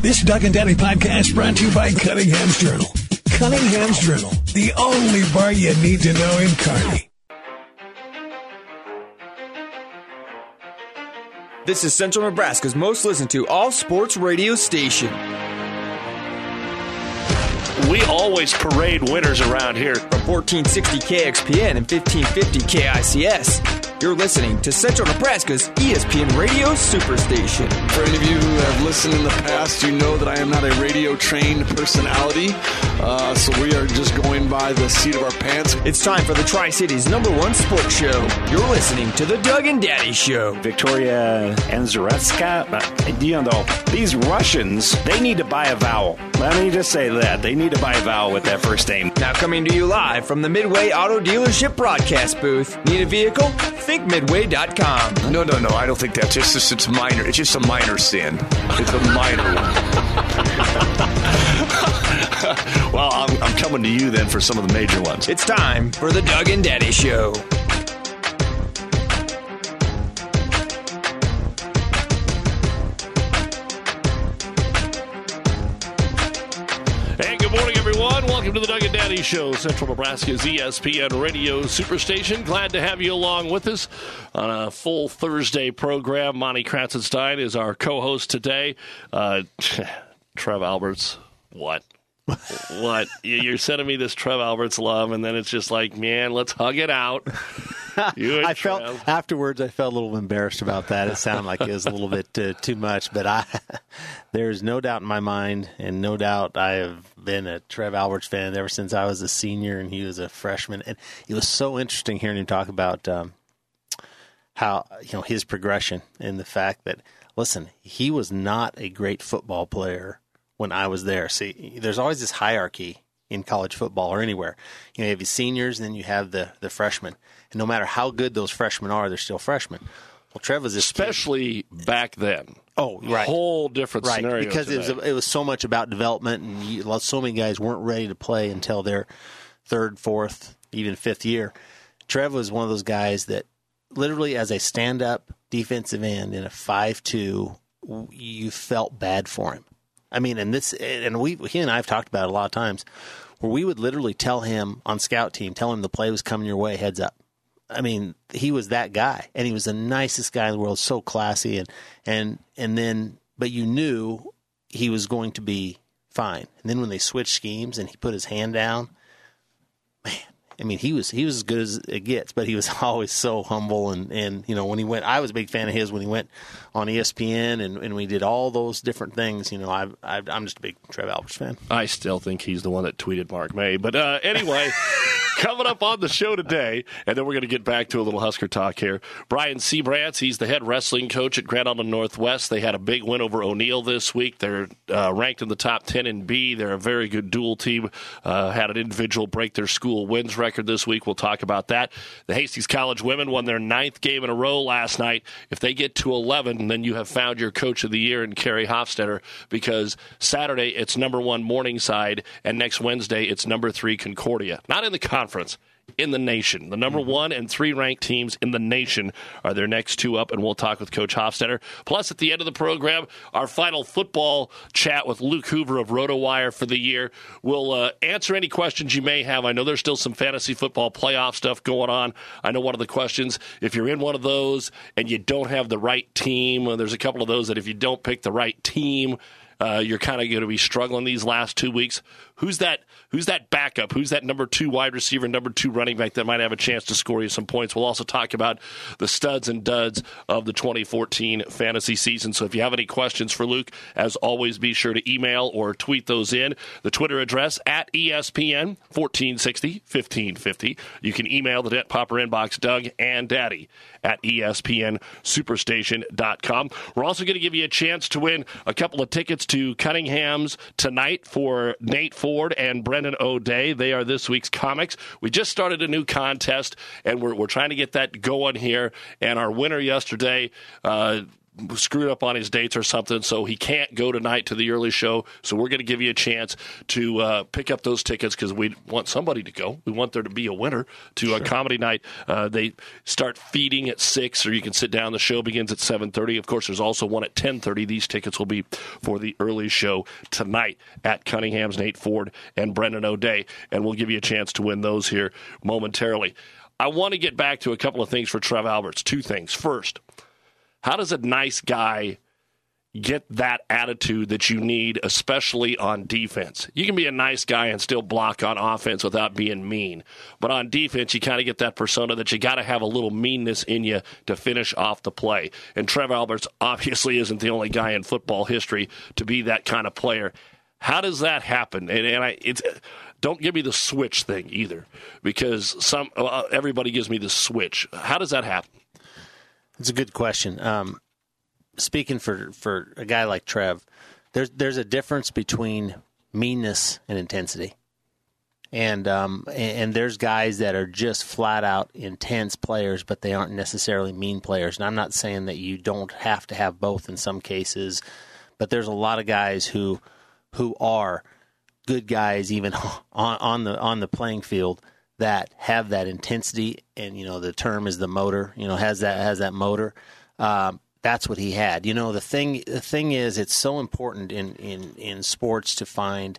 This Doug and Daddy podcast brought to you by Cunningham's Journal. Cunningham's Journal, the only bar you need to know in Kearney. This is Central Nebraska's most listened to all-sports radio station. We always parade winners around here. From 1460 KXPN and 1550 KICS. You're listening to Central Nebraska's ESPN Radio Superstation. For any of you who have listened in the past, you know that I am not a radio-trained personality, so we are just going by the seat of our pants. It's time for the Tri-Cities #1 sports show. You're listening to the Doug and Daddy Show. Victoria Anzaretska, these Russians, they need to buy a vowel. Let me just say that. They need to buy a vowel with that first name. Now coming to you live from the Midway Auto Dealership broadcast booth. Need a vehicle? Think Midway.com. No, I don't think that's just it's minor. It's just a minor sin. It's a minor one. Well, I'm coming to you then for some of the major ones. It's time for the Doug and Daddy Show. Hey, good morning, everyone. Welcome to the Doug and Daddy Show, Central Nebraska's ESPN Radio Superstation. Glad to have you along with us on a full Thursday program. Monty Kratzenstein is our co-host today. Trev Alberts, what? What? You're sending me this Trev Alberts love, and then it's just like, man, let's hug it out. I felt afterwards. I felt a little embarrassed about that. It sounded like it was a little bit too much, but there's no doubt in my mind, and no doubt I have been a Trev Alberts fan ever since I was a senior and he was a freshman. And it was so interesting hearing him talk about how his progression and the fact that, listen, he was not a great football player when I was there. See, there's always this hierarchy in college football or anywhere. You have your seniors, and then you have the freshmen. And no matter how good those freshmen are, they're still freshmen. Well, Trev was especially back then. Oh, right. Whole different scenario. Because it was so much about development, and so many guys weren't ready to play until their third, fourth, even fifth year. Trev was one of those guys that literally, as a stand-up defensive end in a 5'2", you felt bad for him. I mean, he and I have talked about it a lot of times, where we would literally tell him on scout team, tell him the play was coming your way, heads up. I mean, he was that guy, and he was the nicest guy in the world, so classy, and then, but you knew he was going to be fine. And then when they switched schemes and he put his hand down, man, I mean, he was as good as it gets, but he was always so humble. And when he went, I was a big fan of his when he went on ESPN and we did all those different things. I'm just a big Trev Alberts fan. I still think he's the one that tweeted Mark May. But anyway, coming up on the show today, and then we're going to get back to a little Husker talk here. Brian Seabrantz, he's the head wrestling coach at Grand Island Northwest. They had a big win over O'Neill this week. They're ranked in the top 10 in B. They're a very good dual team. Had an individual break their school wins record this week. We'll talk about that. The Hastings College women won their 9th game in a row last night. If they get to 11, then you have found your coach of the year in Carrie Hofstetter, because Saturday it's #1 Morningside, and next Wednesday it's #3 Concordia. Not in the conference, in the nation. The #1 and 3 ranked teams in the nation are their next two up, and we'll talk with Coach Hofstetter. Plus, at the end of the program, our final football chat with Luke Hoover of RotoWire for the year. We'll answer any questions you may have. I know there's still some fantasy football playoff stuff going on. I know one of the questions, if you're in one of those and you don't have the right team, there's a couple of those that if you don't pick the right team, you're kind of going to be struggling these last 2 weeks. Who's that backup? Who's that #2 wide receiver, #2 running back that might have a chance to score you some points? We'll also talk about the studs and duds of the 2014 fantasy season. So if you have any questions for Luke, as always, be sure to email or tweet those in. The Twitter address at ESPN 1460 1550. You can email the Debt Popper inbox, Doug and Daddy at ESPNSuperstation.com. We're also going to give you a chance to win a couple of tickets to Cunningham's tonight for Nate Ford and Brendan O'Day. They are this week's comics. We just started a new contest, and we're trying to get that going here. And our winner yesterday screwed up on his dates or something, so he can't go tonight to the early show. So we're going to give you a chance to pick up those tickets because we want somebody to go. We want there to be a winner to a comedy night. They start feeding at 6, or you can sit down. The show begins at 7:30. Of course, there's also one at 10:30. These tickets will be for the early show tonight at Cunningham's. Nate Ford and Brendan O'Day, and we'll give you a chance to win those here momentarily. I want to get back to a couple of things for Trev Alberts. 2 things. First, how does a nice guy get that attitude that you need, especially on defense? You can be a nice guy and still block on offense without being mean. But on defense, you kind of get that persona that you got to have a little meanness in you to finish off the play. And Trev Alberts obviously isn't the only guy in football history to be that kind of player. How does that happen? Don't give me the switch thing either, because everybody gives me the switch. How does that happen? It's a good question. Speaking for a guy like Trev, there's a difference between meanness and intensity, and there's guys that are just flat out intense players, but they aren't necessarily mean players. And I'm not saying that you don't have to have both in some cases, but there's a lot of guys who are good guys even on the playing field that have that intensity, and the term is the motor. Has that motor. That's what he had. The thing is, it's so important in sports to find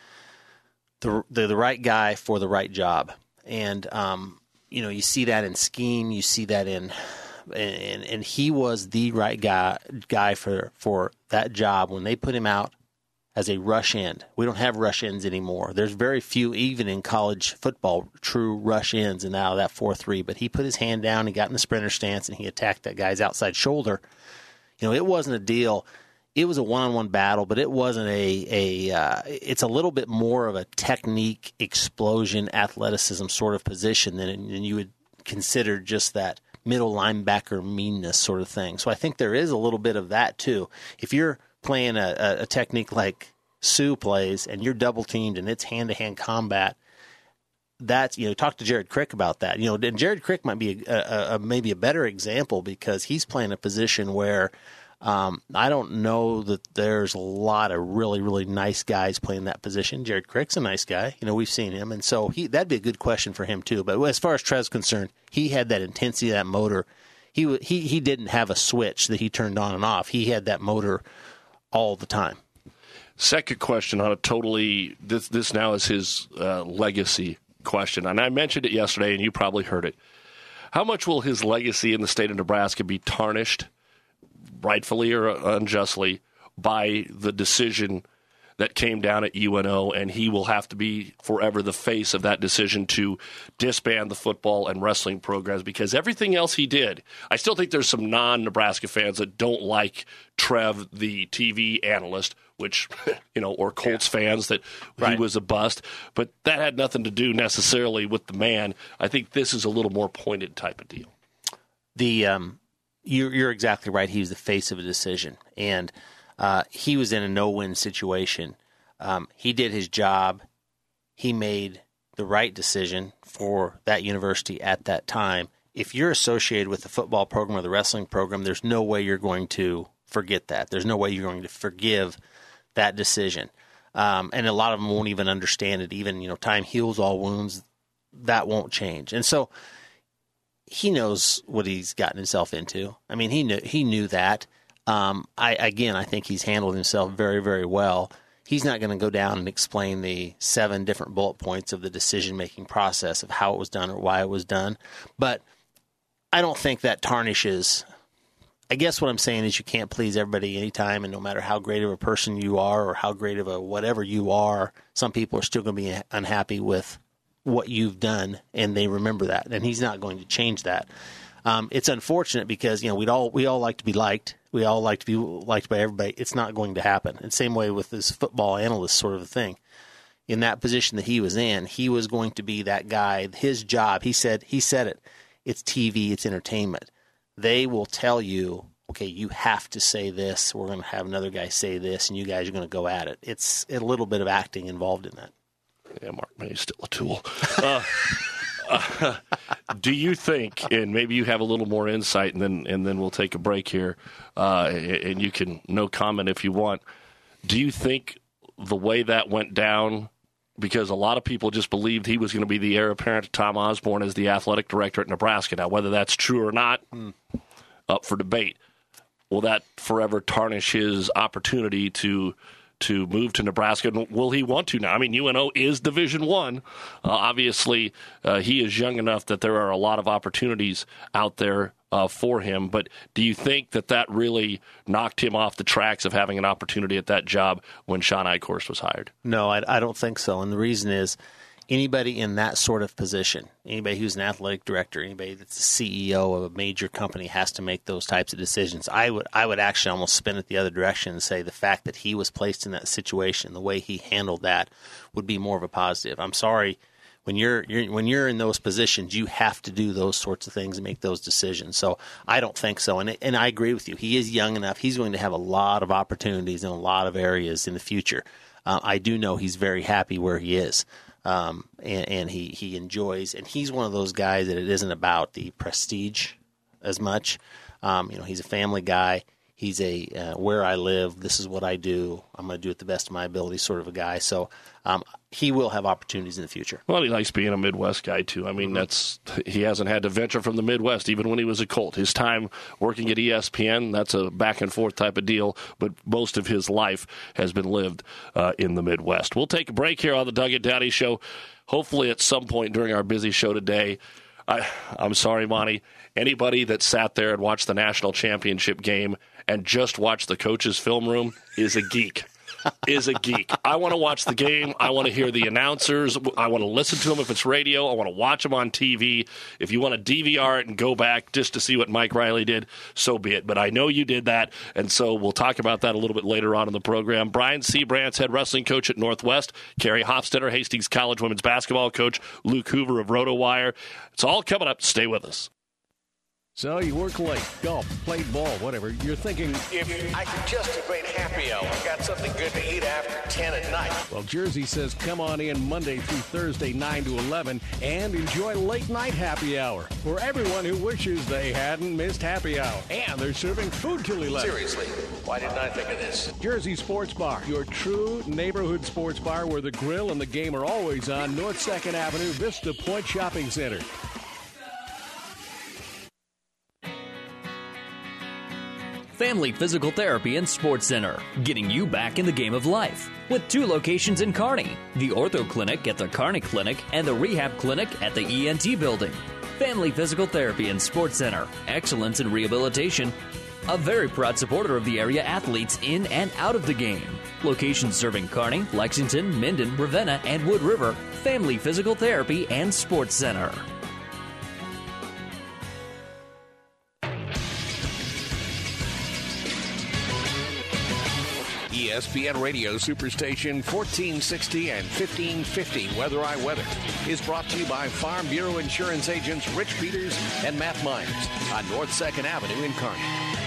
the right guy for the right job, and you see that in scheme, you see that and he was the right guy for that job when they put him out as a rush end. We don't have rush ends anymore. There's very few, even in college football, true rush ends and out of that 4-3. But he put his hand down, he got in the sprinter stance, and he attacked that guy's outside shoulder. It wasn't a deal. It was a one-on-one battle, but it wasn't it's a little bit more of a technique, explosion, athleticism sort of position than you would consider just that middle linebacker meanness sort of thing. So I think there is a little bit of that too. If you're playing a technique like Sue plays and you're double teamed and it's hand-to-hand combat, that's, talk to Jared Crick about that. And Jared Crick might be maybe a better example because he's playing a position where I don't know that there's a lot of really, really nice guys playing that position. Jared Crick's a nice guy. We've seen him. And so that'd be a good question for him too. But as far as Trev's concerned, he had that intensity, that motor. He didn't have a switch that he turned on and off. He had that motor all the time. Second question on a totally, this now is his legacy question. And I mentioned it yesterday, and you probably heard it. How much will his legacy in the state of Nebraska be tarnished, rightfully or unjustly, by the decision that came down at UNO, and he will have to be forever the face of that decision to disband the football and wrestling programs? Because everything else he did, I still think there's some non-Nebraska fans that don't like Trev, the TV analyst, which, or Colts fans that he was a bust. But that had nothing to do necessarily with the man. I think this is a little more pointed type of deal. You're exactly right. He was the face of a decision, and he was in a no-win situation. He did his job. He made the right decision for that university at that time. If you're associated with the football program or the wrestling program, there's no way you're going to forget that. There's no way you're going to forgive that decision. And a lot of them won't even understand it. Even, time heals all wounds. That won't change. And so he knows what he's gotten himself into. I mean, he knew that. I think he's handled himself very, very well. He's not going to go down and explain the 7 different bullet points of the decision-making process of how it was done or why it was done. But I don't think that tarnishes. I guess what I'm saying is you can't please everybody anytime, and no matter how great of a person you are or how great of a whatever you are, some people are still going to be unhappy with what you've done, and they remember that. And he's not going to change that. It's unfortunate because, we all like to be liked. We all like to be liked by everybody. It's not going to happen. And same way with this football analyst sort of a thing. In that position that he was in, he was going to be that guy. His job, he said it. It's TV, it's entertainment. They will tell you, okay, you have to say this. We're going to have another guy say this, and you guys are going to go at it. It's a little bit of acting involved in that. Yeah, Mark May's still a tool. Do you think, and maybe you have a little more insight, and then we'll take a break here, and you can no comment if you want. Do you think the way that went down, because a lot of people just believed he was going to be the heir apparent to Tom Osborne as the athletic director at Nebraska? Now, whether that's true or not, up for debate. Will that forever tarnish his opportunity to move to Nebraska? Will he want to now? I mean, UNO is Division I. Obviously, he is young enough that there are a lot of opportunities out there for him. But do you think that really knocked him off the tracks of having an opportunity at that job when Sean Eichhorst was hired? No, I don't think so. And the reason is anybody in that sort of position, anybody who's an athletic director, anybody that's the CEO of a major company has to make those types of decisions. I would actually almost spin it the other direction and say the fact that he was placed in that situation, the way he handled that, would be more of a positive. I'm sorry, when you're in those positions, you have to do those sorts of things and make those decisions. So I don't think so. And I agree with you. He is young enough. He's going to have a lot of opportunities in a lot of areas in the future. I do know he's very happy where he is. And he enjoys, and he's one of those guys that it isn't about the prestige as much. He's a family guy. He's a where I live, this is what I do, I'm going to do it the best of my ability sort of a guy. So he will have opportunities in the future. Well, he likes being a Midwest guy, too. I mean, he hasn't had to venture from the Midwest, even when he was a Colt. His time working at ESPN, that's a back-and-forth type of deal, but most of his life has been lived in the Midwest. We'll take a break here on the Doug and Daddy Show. Hopefully at some point during our busy show today, I'm sorry, Monty, anybody that sat there and watched the national championship game and just watched the coach's film room is a geek. I want to watch the game. I want to hear the announcers. I want to listen to them if it's radio. I want to watch them on TV. If you want to DVR it and go back just to see what Mike Riley did, so be it. But I know you did that, and so we'll talk about that a little bit later on in the program. Brian Seabrantz, head wrestling coach at Northwest. Carrie Hofstetter, Hastings College women's basketball coach. Luke Hoover of RotoWire. It's all coming up. Stay with us. So you work late, golf, played ball, whatever. You're thinking, if I could just a great happy hour, got something good to eat after 10 at night. Well, Jersey says come on in Monday through Thursday, 9 to 11, and enjoy late night happy hour for everyone who wishes they hadn't missed happy hour. And they're serving food till 11. Seriously, why didn't I think of this? Jersey Sports Bar, your true neighborhood sports bar where the grill and the game are always on North 2nd Avenue, Vista Point Shopping Center. Family Physical Therapy and Sports Center, getting you back in the game of life. With 2 locations in Kearney, the Ortho Clinic at the Kearney Clinic and the Rehab Clinic at the ENT Building. Family Physical Therapy and Sports Center, excellence in rehabilitation. A very proud supporter of the area athletes in and out of the game. Locations serving Kearney, Lexington, Minden, Ravenna, and Wood River. Family Physical Therapy and Sports Center. ESPN Radio Superstation 1460 and 1550 Weather I Weather is brought to you by Farm Bureau Insurance agents Rich Peters and Matt Myers on North 2nd Avenue in Kearney.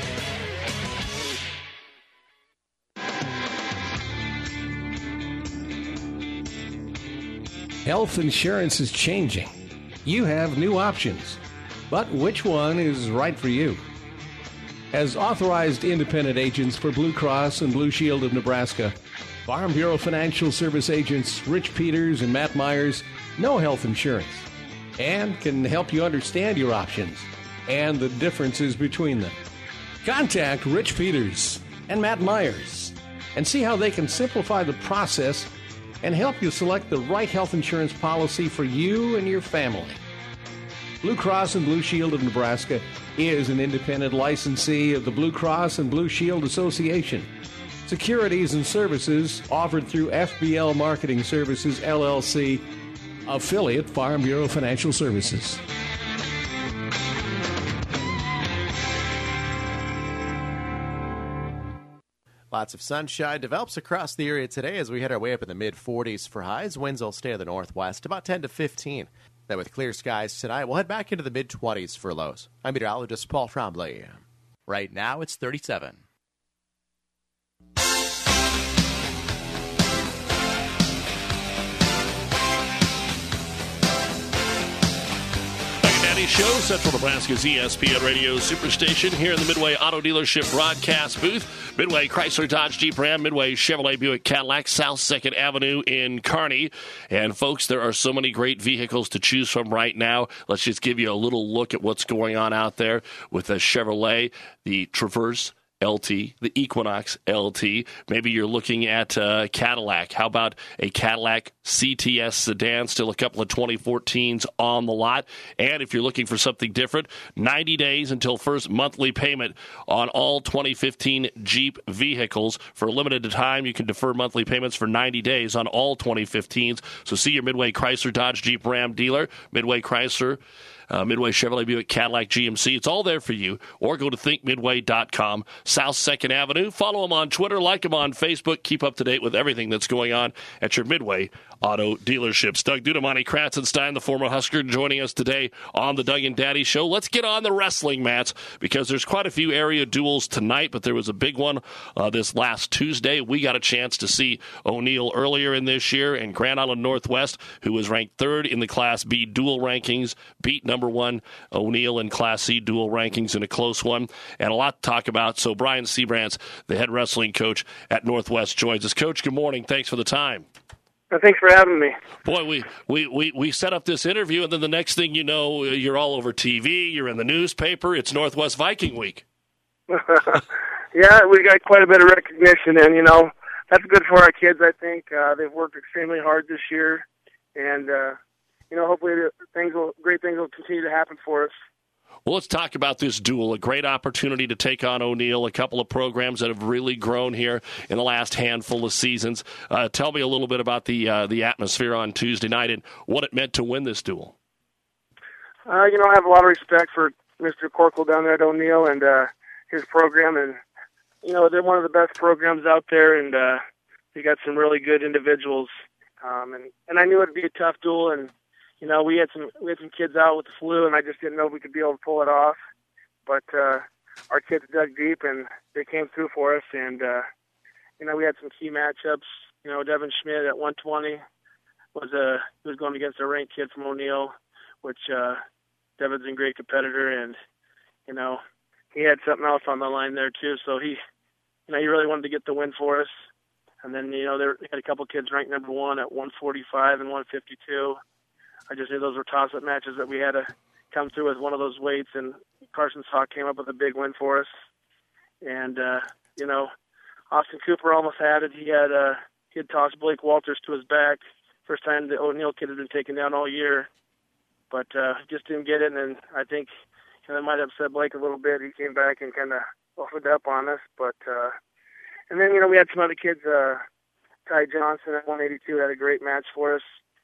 Health insurance is changing. You have new options, but which one is right for you? As authorized independent agents for Blue Cross and Blue Shield of Nebraska, Farm Bureau Financial Service agents Rich Peters and Matt Myers know health insurance and can help you understand your options and the differences between them. Contact Rich Peters and Matt Myers and see how they can simplify the process and help you select the right health insurance policy for you and your family. Blue Cross and Blue Shield of Nebraska is an independent licensee of the Blue Cross and Blue Shield Association. Securities and services offered through FBL Marketing Services, LLC, affiliate Farm Bureau Financial Services. Lots of sunshine develops across the area today as we head our way up in the mid-40s for highs. Winds will stay to the northwest, about 10 to 15. Then with clear skies tonight, we'll head back into the mid-20s for lows. I'm meteorologist Paul Trombley. Right now, it's 37. Daddy Show, Central Nebraska's ESPN Radio Superstation, here in the Midway Auto Dealership broadcast booth. Midway Chrysler Dodge Jeep Ram, Midway Chevrolet Buick Cadillac, South 2nd Avenue in Kearney. And folks, there are so many great vehicles to choose from right now. Let's just give you a little look at what's going on out there with the Chevrolet, the Traverse LT, the Equinox LT. Maybe you're looking at Cadillac. How about a Cadillac CTS sedan? Still a couple of 2014s on the lot. And if you're looking for something different, 90 days until first monthly payment on all 2015 Jeep vehicles. For a limited time, you can defer monthly payments for 90 days on all 2015s. So see your Midway Chrysler Dodge Jeep Ram dealer, Midway Chrysler, Midway Chevrolet Buick Cadillac GMC. It's all there for you. Or go to thinkmidway.com, South 2nd Avenue. Follow them on Twitter, like them on Facebook. Keep up to date with everything that's going on at your Midway Auto dealerships. Doug Duda, Monty Kratzenstein, the former Husker, joining us today on the Doug and Daddy Show. Let's get on the wrestling mats because there's quite a few area duels tonight, but there was a big one this last Tuesday. We got a chance to see O'Neill earlier in this year, and Grand Island Northwest, who was ranked third in the Class B dual rankings, beat number one O'Neill in Class C dual rankings in a close one, and a lot to talk about. So Brian Seabrantz, the head wrestling coach at Northwest, joins us. Coach, good morning. Thanks for the time. Thanks for having me. Boy, we set up this interview, and then the next thing you know, you're all over TV, you're in the newspaper, it's Northwest Viking Week. Yeah, we got quite a bit of recognition, and, that's good for our kids, I think. They've worked extremely hard this year, and, hopefully great things will continue to happen for us. Well, let's talk about this duel. A great opportunity to take on O'Neill, a couple of programs that have really grown here in the last handful of seasons. Tell me a little bit about the atmosphere on Tuesday night and what it meant to win this duel. I have a lot of respect for Mr. Corkle down there at O'Neill and his program. And, they're one of the best programs out there, and they got some really good individuals. And I knew it would be a tough duel, and we had some kids out with the flu, and I just didn't know if we could be able to pull it off. But our kids dug deep, and they came through for us. And we had some key matchups. Devin Schmidt at 120 was going against a ranked kid from O'Neill, which Devin's a great competitor, and he had something else on the line there too. So he really wanted to get the win for us. And then they had a couple kids ranked number one at 145 and 152. I just knew those were toss-up matches that we had to come through with one of those weights, and Carson Hawk came up with a big win for us. And, Austin Cooper almost had it. He had tossed Blake Walters to his back. First time the O'Neill kid had been taken down all year. But just didn't get it, and I think that might have upset Blake a little bit. He came back and kind of opened up on us. But and then, we had some other kids. Ty Johnson at 182 had a great match for us.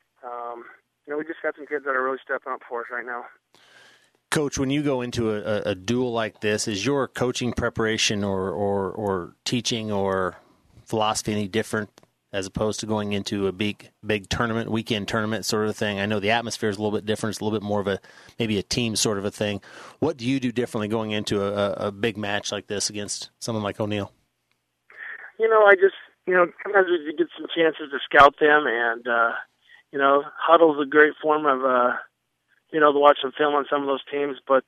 We just got some kids that are really stepping up for us right now. Coach, when you go into a duel like this, is your coaching preparation or teaching or philosophy any different as opposed to going into a big tournament, weekend tournament sort of thing? I know the atmosphere is a little bit different. It's a little bit more of maybe a team sort of a thing. What do you do differently going into a big match like this against someone like O'Neill? I just, sometimes we get some chances to scout them, and, huddle's a great form of, to watch some film on some of those teams. But,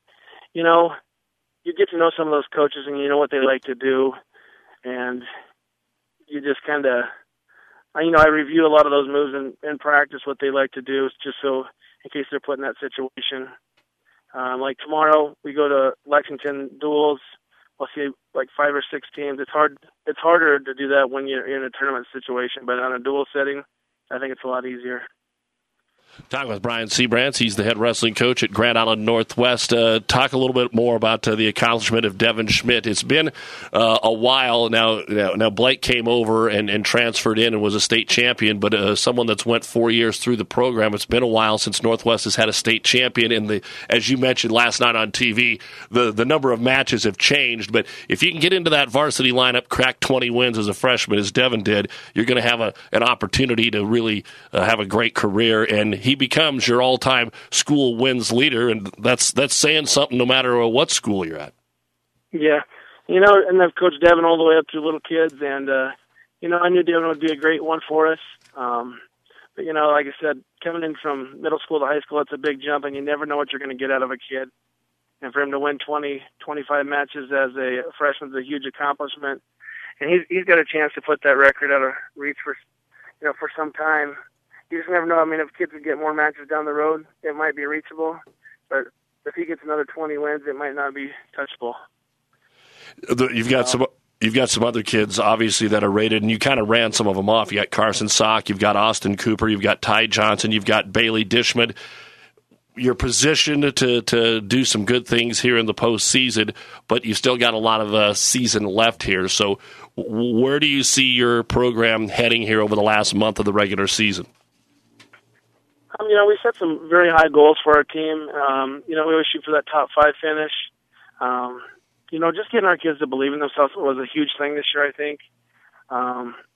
you get to know some of those coaches and you know what they like to do. And you just kind of, I review a lot of those moves in practice, what they like to do, just so in case they're put in that situation. Like tomorrow, we go to Lexington duels. We'll see like 5 or 6 teams. It's harder to do that when you're in a tournament situation, but on a duel setting, I think it's a lot easier. Talking with Brian Seabrantz. He's the head wrestling coach at Grand Island Northwest. Talk a little bit more about the accomplishment of Devin Schmidt. It's been a while now. Now Blake came over and transferred in and was a state champion, but someone that's went 4 years through the program. It's been a while since Northwest has had a state champion. And as you mentioned last night on TV, the number of matches have changed. But if you can get into that varsity lineup, crack 20 wins as a freshman, as Devin did, you're going to have an opportunity to really have a great career. And he becomes your all-time school wins leader, and that's saying something no matter what school you're at. Yeah. And I've coached Devin all the way up to little kids, and, I knew Devin would be a great one for us. But, like I said, coming in from middle school to high school, it's a big jump, and you never know what you're going to get out of a kid. And for him to win 20, 25 matches as a freshman is a huge accomplishment. And he's got a chance to put that record out of reach for some time. You just never know. I mean, if kids would get more matches down the road, it might be reachable. But if he gets another 20 wins, it might not be touchable. You've got some other kids, obviously, that are rated, and you kind of ran some of them off. You got Carson Sock, you've got Austin Cooper, you've got Ty Johnson, you've got Bailey Dishman. You're positioned to do some good things here in the postseason, but you've still got a lot of season left here. So where do you see your program heading here over the last month of the regular season? We set some very high goals for our team. We always shoot for that top 5 finish. Just getting our kids to believe in themselves was a huge thing this year, I think.